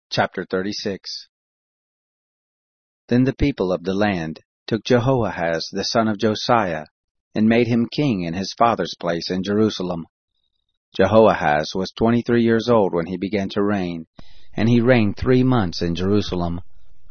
Chapter 36. Then the people of the land took Jehoahaz the son of Josiah, and made him king in his father's place in Jerusalem. Jehoahaz was 23 years old when he began to reign, and he reigned 3 months in Jerusalem.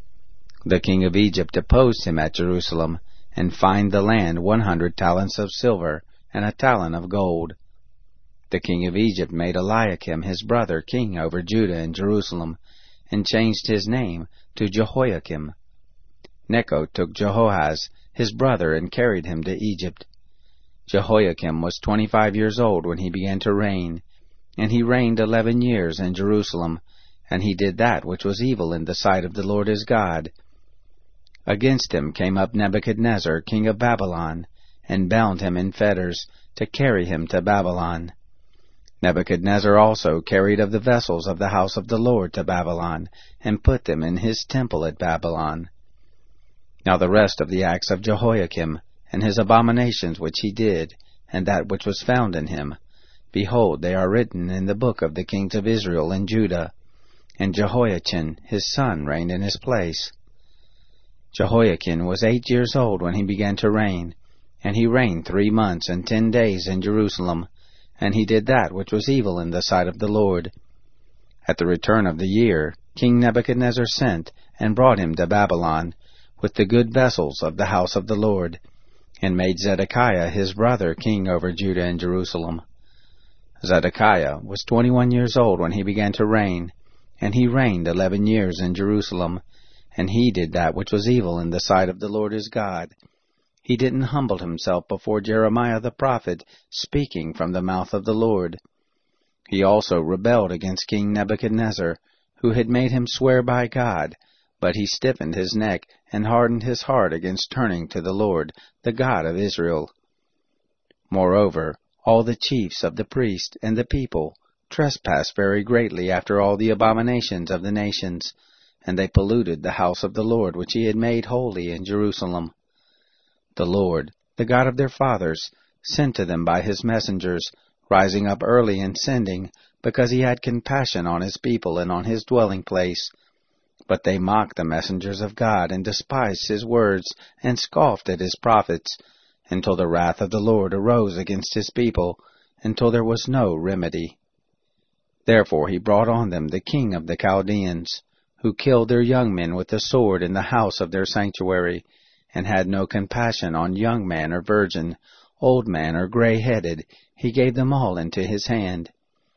The king of Egypt deposed him at Jerusalem, and fined the land 100 talents of silver, and a talent of gold. The king of Egypt made Eliakim his brother king over Judah and Jerusalem, and changed his name to Jehoiakim. Necho took Jehoahaz his brother and carried him to Egypt. Jehoiakim was 25 years old when he began to reign, and he reigned 11 years in Jerusalem, and he did that which was evil in the sight of the Lord his God. Against him came up Nebuchadnezzar king of Babylon, and bound him in fetters, to carry him to Babylon. Nebuchadnezzar also carried of the vessels of the house of the Lord to Babylon, and put them in his temple at Babylon. Now the rest of the acts of Jehoiakim, and his abominations which he did, and that which was found in him, behold, they are written in the book of the kings of Israel and Judah. And Jehoiachin his son reigned in his place. Jehoiachin was 8 years old when he began to reign, and he reigned 3 months and 10 days in Jerusalem, and he did that which was evil in the sight of the Lord. At the return of the year, King Nebuchadnezzar sent, and brought him to Babylon, with the good vessels of the house of the Lord, and made Zedekiah his brother king over Judah and Jerusalem. Zedekiah was 21 years old when he began to reign, and he reigned 11 years in Jerusalem, and he did that which was evil in the sight of the Lord his God. He didn't humble himself before Jeremiah the prophet, speaking from the mouth of the Lord. He also rebelled against King Nebuchadnezzar, who had made him swear by God, but he stiffened his neck and hardened his heart against turning to the Lord, the God of Israel. Moreover, all the chiefs of the priests and the people trespassed very greatly after all the abominations of the nations, and they polluted the house of the Lord which he had made holy in Jerusalem. The Lord, the God of their fathers, sent to them by his messengers, rising up early and sending, because he had compassion on his people and on his dwelling place. But they mocked the messengers of God, and despised his words, and scoffed at his prophets, until the wrath of the Lord arose against his people, until there was no remedy. Therefore he brought on them the king of the Chaldeans, who killed their young men with the sword in the house of their sanctuary, and had no compassion on young man or virgin, old man or gray-headed. He gave them all into his hand.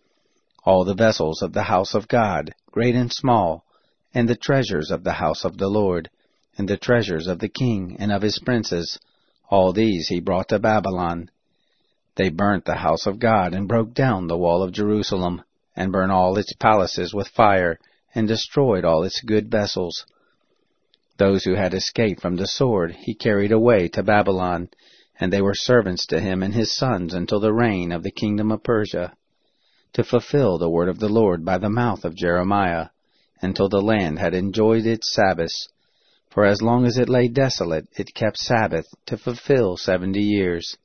All the vessels of the house of God, great and small, and the treasures of the house of the Lord, and the treasures of the king and of his princes, all these he brought to Babylon. They burnt the house of God, and broke down the wall of Jerusalem, and burnt all its palaces with fire, and destroyed all its good vessels. Those who had escaped from the sword he carried away to Babylon, and they were servants to him and his sons until the reign of the kingdom of Persia, to fulfill the word of the Lord by the mouth of Jeremiah, until the land had enjoyed its Sabbaths. For as long as it lay desolate, it kept Sabbath, to fulfill 70 years.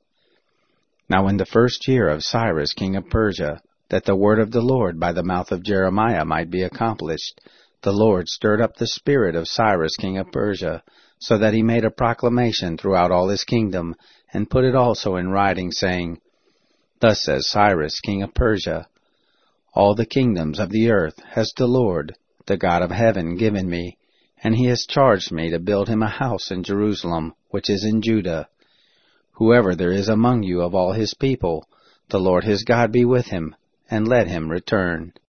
Now in the 1st year of Cyrus king of Persia, that the word of the Lord by the mouth of Jeremiah might be accomplished, the Lord stirred up the spirit of Cyrus king of Persia, so that he made a proclamation throughout all his kingdom, and put it also in writing, saying, Thus says Cyrus king of Persia, All the kingdoms of the earth has the Lord, the God of heaven, given me, and he has charged me to build him a house in Jerusalem, which is in Judah. Whoever there is among you of all his people, the Lord his God be with him, and let him return.